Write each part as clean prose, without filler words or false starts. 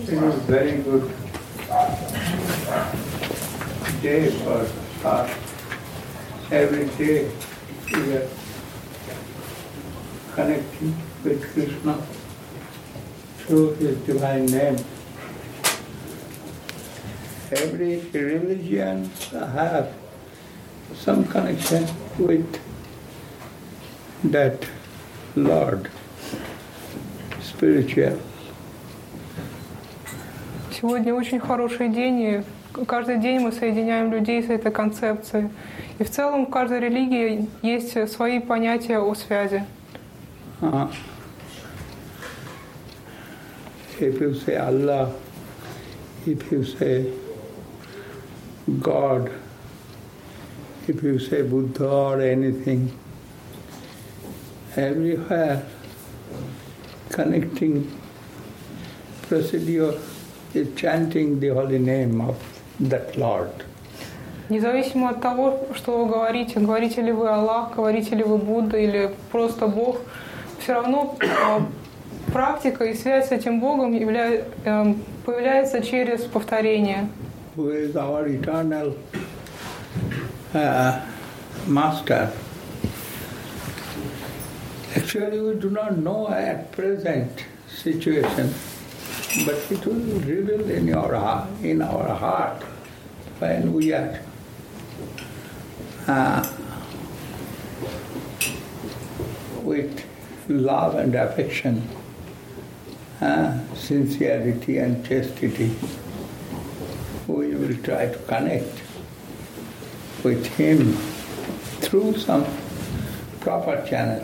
It is very good day for us. Every day we are connecting with Krishna through His divine name. Every religion has some connection with that Lord, spiritual. Сегодня очень хороший день, и каждый день мы соединяем людей с этой концепцией. И в целом в каждой религии есть свои понятия о связи. If you say Allah, if you say God, if you say Buddha or anything, everywhere connecting procedure is chanting the holy name of that Lord. Независимо от того, что вы говорите, говорите ли вы Аллах, говорите ли вы Будда или просто Бог, все равно практика и связь с этим Богом появляется через повторение. Who is our eternal master? Actually, we do not know at present situation, but it will reveal in our heart when we are with love and affection, sincerity and chastity. We will try to connect with Him through some proper channel.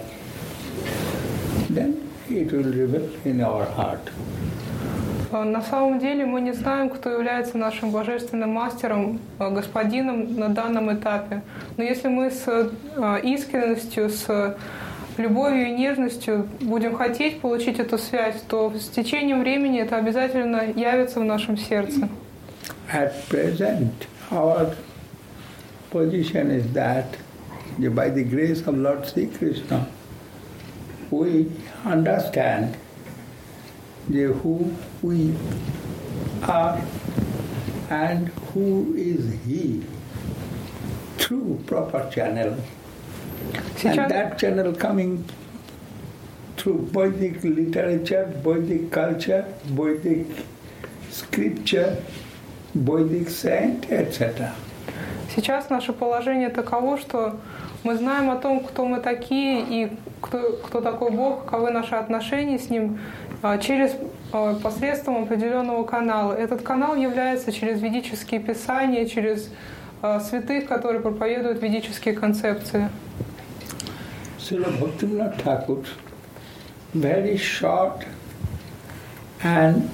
Then it will reveal in our heart. На самом деле мы не знаем, кто является нашим божественным мастером, господином на данном этапе. Но если мы с искренностью, с любовью и нежностью будем хотеть получить эту связь, то с течением времени это обязательно явится в нашем сердце. At present, our position is that by the grace of Lord Sri Krishna, we understand who we are and who is He through proper channel. And that channel coming through Vedic literature, Vedic culture, Vedic scripture, Vedic saint, etc. Сейчас наше положение таково, что мы знаем о том, кто мы такие и кто такой Бог, каковы наши отношения с Ним через посредством определенного канала. Этот канал является через ведические писания, через святых, которые проповедуют ведические концепции. Srila Bhaktivinoda Thakur, very short and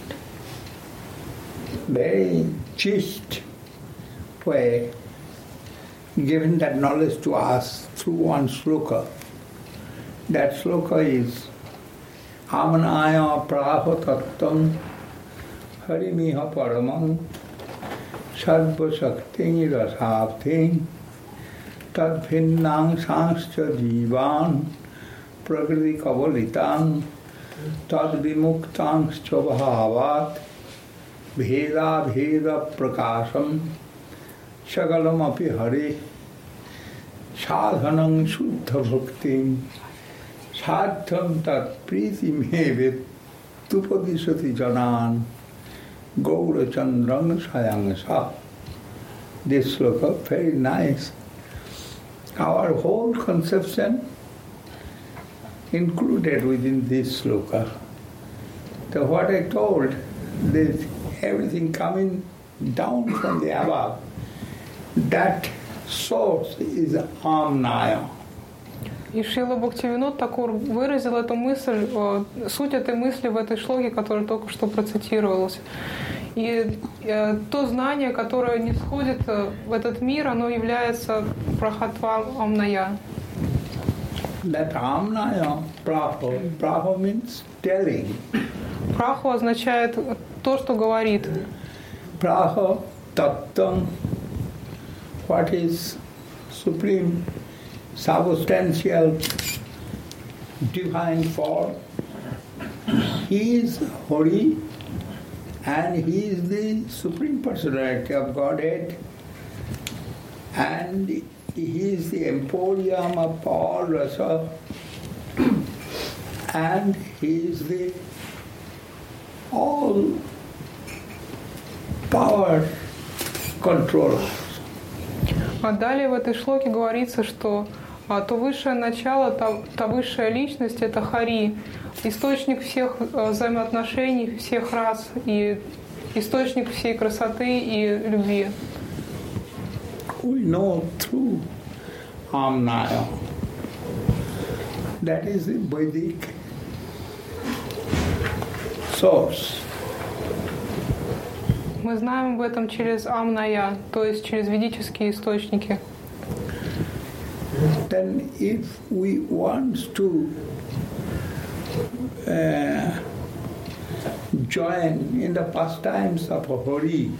very gist way, given that knowledge to us through one sloka. That sloka is Amanaya Praho Tattvam Harimiha Paramam Sarva Shakti Rasabdhin Tad Bhinnang Sangscha Jivan Prakriti Kavalitan Tad Vimuktangscha Bhavat Bheda Bheda Prakasham Shagalam Api Hari Sadhanam Shuddha Bhaktim Sadham Tat Priti Mevet Tupadisati Janan Gaura Chandran Sayang Sa. This sloka, very nice. Our whole conception included within this sloka. So what I told, this everything coming down from the above, that source is Amnaya. И Шрила Бхактивинод Такур выразил эту мысль, суть этой мысли в этой шлоке, которая только что процитировалась. И то знание, которое не сходит в этот мир, оно является Прахатва Амная. That Amnaya, Praho means telling. Праху означает то, что говорит. Praho, Tattvam, what is supreme, substantial, divine form. He is Hari And he is the Supreme Personality of Godhead, and he is the emporium of all rasa, and he is the all power controller. А далее в этой шлоке говорится, что то высшее начало, та высшая личность — это Хари, источник всех взаимоотношений, всех рас и источник всей красоты и любви. We know through Amnaya, that is the Vedic source. Мы знаем об этом через Амная, то есть через ведические источники. Then if we want to join in the pastimes of Hari,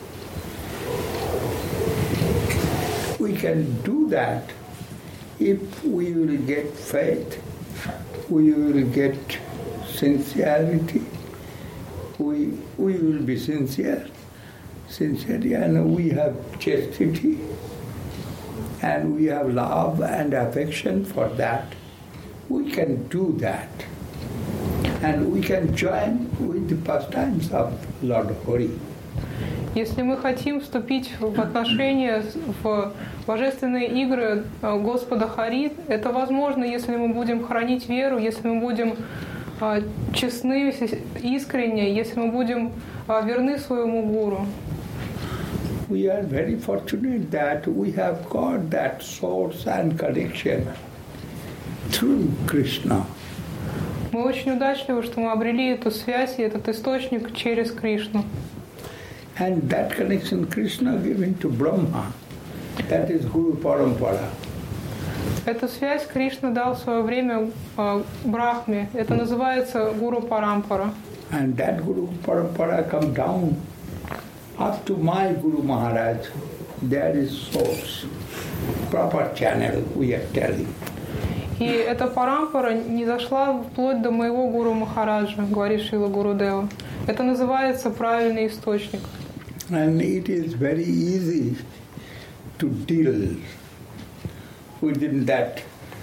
we can do that if we will get faith, we will get sincerity, we will be sincerity, and we have chastity, and we have love and affection for that. We can do that. And we can join with the pastimes of Lord Hari. Если мы хотим вступить в отношения, в божественные игры Господа Хари, это возможно, если мы будем хранить веру, если мы будем честны, искренне, если мы будем верны своему гуру. We are very fortunate that we have got that source and connection through Krishna. Мы очень удачливы, что мы обрели эту связь и этот источник через Кришну. And that connection Krishna given to Brahma, that is Guru Parampara. Эту связь Кришна дал в свое время Брахме. Это называется Гуру Парампара. And that Guru Parampara come down up to my Guru Maharaj. There is source, proper channel we are telling. И эта парампара не зашла вплоть до моего Гуру Махараджа, говорит Шрила Гурудева. Это называется правильный источник. And it is very easy to deal within that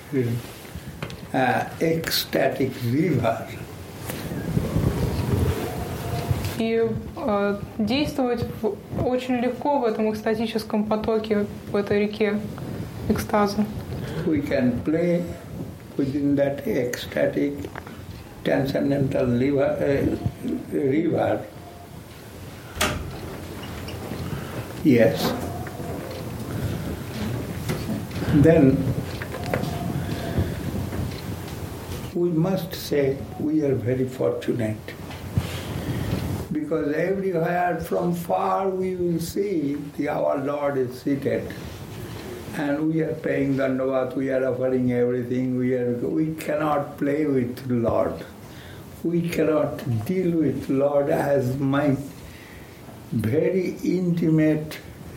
ecstatic river. И действовать очень легко в этом экстатическом потоке, в этой реке экстаза. We can play within that ecstatic transcendental river. Yes. Then we must say we are very fortunate, because everywhere from far we will see our Lord is seated. And we are paying Dandavat, we are offering everything, we cannot play with Lord. We cannot deal with Lord as my very intimate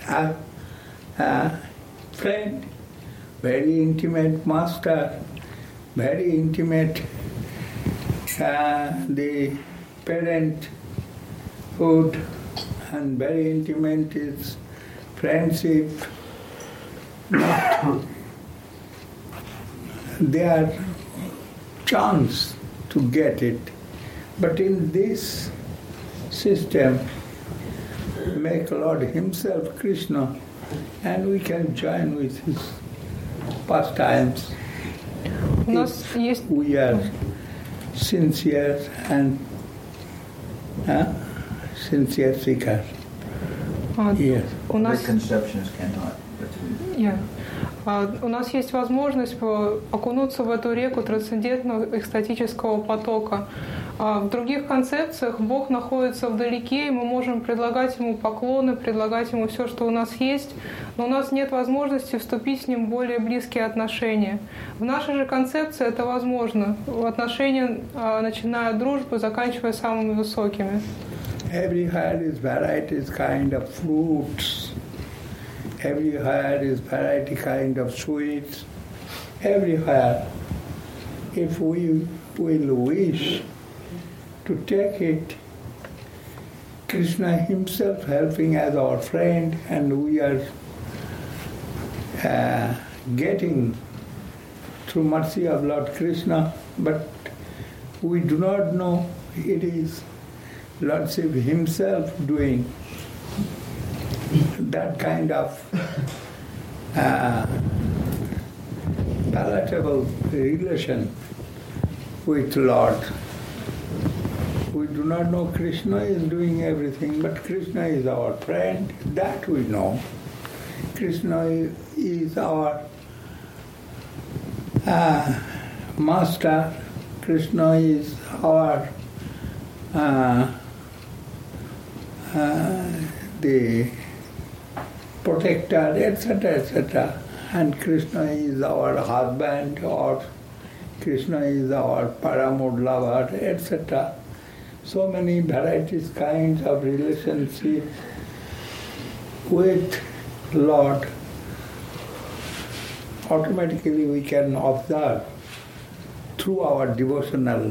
friend, very intimate master, very intimate the parenthood, and very intimate is friendship. They are chance to get it. But in this system, make Lord Himself Krishna, and we can join with His pastimes. If we are sincere and sincere seeker. Yes. Conceptions cannot. У нас есть возможность окунуться в эту реку трансцендентного экстатического потока. В других концепциях Бог находится вдалеке, и мы можем предлагать Ему поклоны, предлагать Ему все, что у нас есть, но у нас нет возможности вступить с Ним в более близкие отношения. В нашей же концепции это возможно. Отношения, начиная от дружбы, заканчивая самыми высокими. Everywhere is varieties kind of fruits. Everywhere is variety kind of sweets. Everywhere, if we will wish to take it Krishna himself helping as our friend, and we are getting through mercy of Lord Krishna, but we do not know it is Lord Shiva himself doing that kind of palatable relation with Lord. We do not know Krishna is doing everything, but Krishna is our friend, that we know. Krishna is our master, Krishna is our the protector, etc., etc. And Krishna is our husband, or Krishna is our paramount lover, etc. So many varieties, kinds of relationship with Lord. Automatically we can observe through our devotional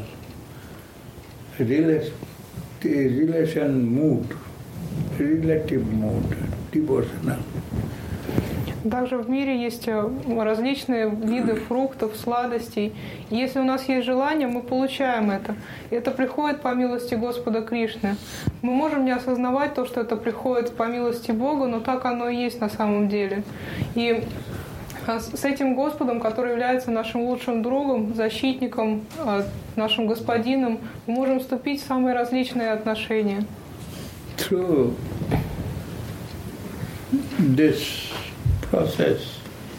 relation mood, relative mood, devotional. Также в мире есть различные виды фруктов, сладостей. И если у нас есть желание, мы получаем это. И это приходит по милости Господа Кришны. Мы можем не осознавать то, что это приходит по милости Бога, но так оно и есть на самом деле. И с этим Господом, который является нашим лучшим другом, защитником, нашим господином, мы можем вступить в самые различные отношения. Through this process,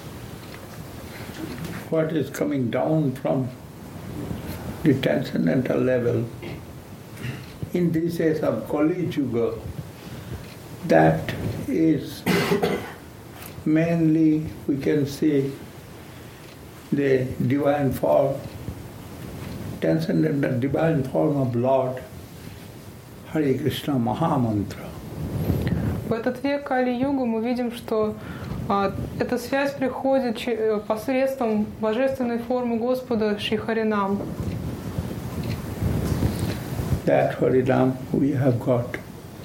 what is coming down from the transcendental level in this age of Kali Yuga, that is mainly, we can see, the divine form, transcendental divine form of Lord, Hare Krishna Mahamantra. В этот век Кали-югу мы видим, что эта связь приходит посредством божественной формы Господа Шри Харинам. That Harinam we have got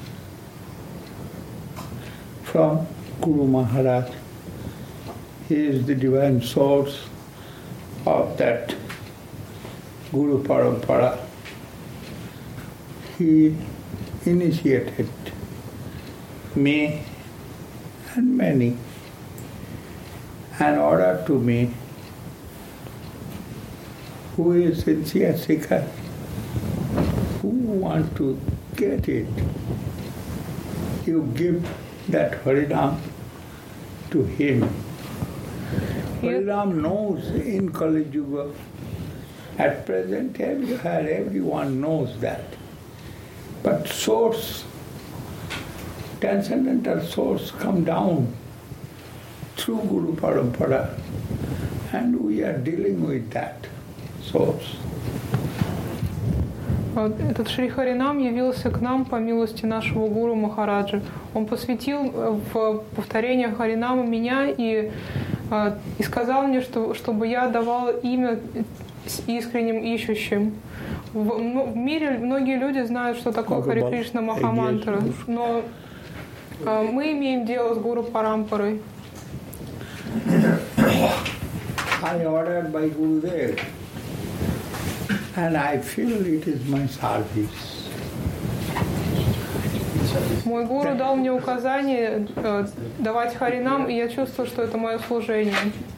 from Guru Maharaj. He is the divine source of that Guru Parampara. He initiated me and many, and ordered to me, who is sincere seeker, who want to get it, you give that Harinam to him. Harinam knows in Kali Yuga, at present everywhere everyone knows that. But source, transcendental source come down through Guru Parampara, and we are dealing with that source. Этот Шри Харинам явился к нам по милости нашего Гуру Махараджа. Он посвятил в повторение Харинама меня и сказал мне, чтобы я давала имя искренним ищущим. В мире многие люди знают, что такое Харе Кришна Махамантра, но мы имеем дело с Гуру Парампарой. I ordered by Gurudev, and I feel it is my service. Мой гуру дал мне указание давать Харинам, и я чувствую, что это мое служение.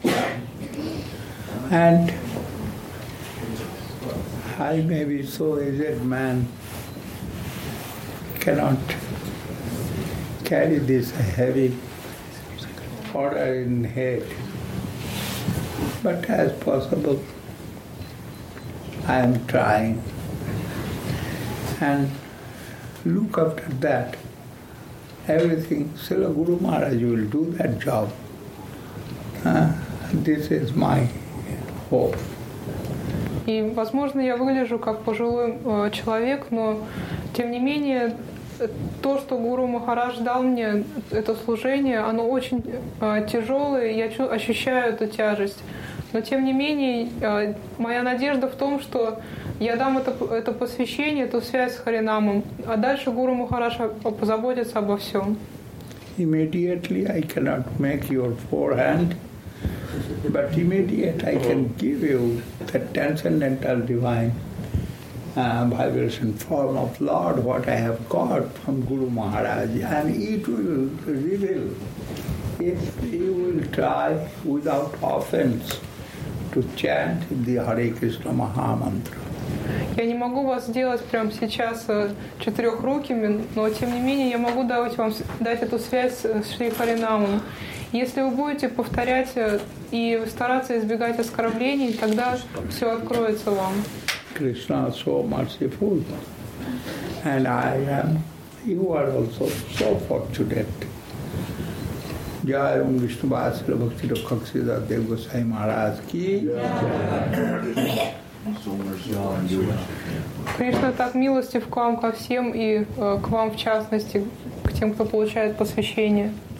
And I may be so aged man, cannot carry this heavy order in head. But as possible, I am trying. And look after that. Everything, Srila Guru Maharaj will do that job. This is my hope. И, возможно, я выгляжу как пожилой человек, но, тем не менее, то, что Гуру Махарадж дал мне, это служение, оно очень тяжелое, я ощущаю эту тяжесть. Но, тем не менее, моя надежда в том, что я дам это посвящение, эту связь с Харинамом, а дальше Гуру Махарадж позаботится обо всем. Immediately I cannot make your forehand, but immediate I can give you the transcendental divine vibration form of Lord, what I have got from Guru Maharaj, and it will reveal if you will try without offense to chant the Hare Krishna Maha Mantra. Я не могу вас сделать прямо сейчас четырехрукими, но тем не менее я могу дать эту связь с Шри Харинамом. Если вы будете повторять и стараться избегать оскорблений, тогда все откроется вам. Krishna is so merciful, and you are also so fortunate. Jai Om Vishnu Vasila Bhakti Rakhak Siddha Dev Gosai Maharaj ki. Кришна так милостив к вам ко всем и к вам в частности, к тем, кто получает посвящение.